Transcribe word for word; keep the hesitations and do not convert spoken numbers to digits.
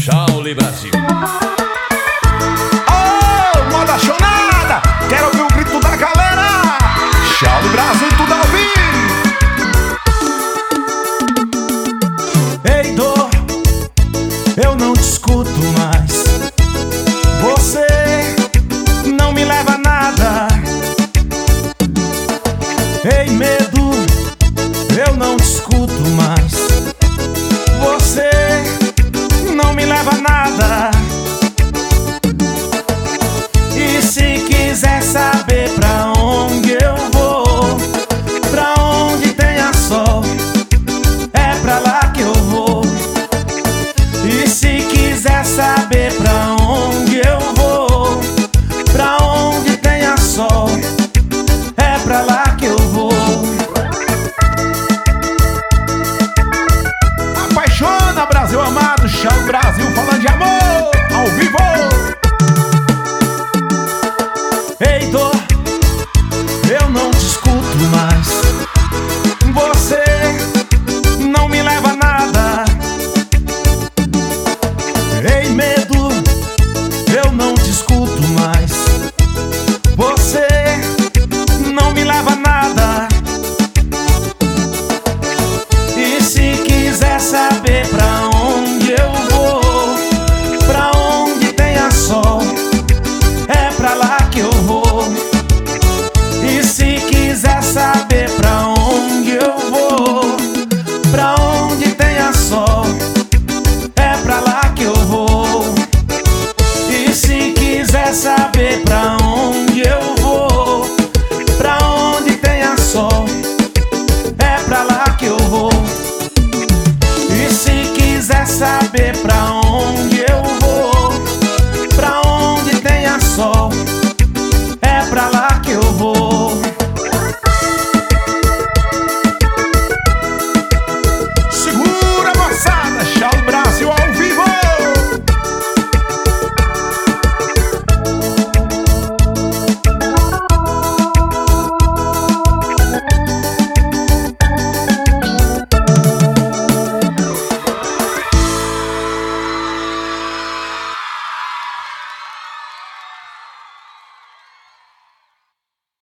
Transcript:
Shaoli Brasil. Oh, moda chonada, quero ouvir o grito da galera. Shaoli Brasil, tudo ao vivo. Ei, dor, eu não te escuto mais. Você não me leva a nada. Ei, medo, eu não te escuto mais. Você não me leva a nada. E se quiser saber pra onde eu vou, pra onde tenha sol, é pra lá que eu vou. E se quiser saber pra onde eu vou, pra onde tenha sol, é pra lá que eu vou. Apaixona, Brasil amado, Shaoli Brasil falando de amor.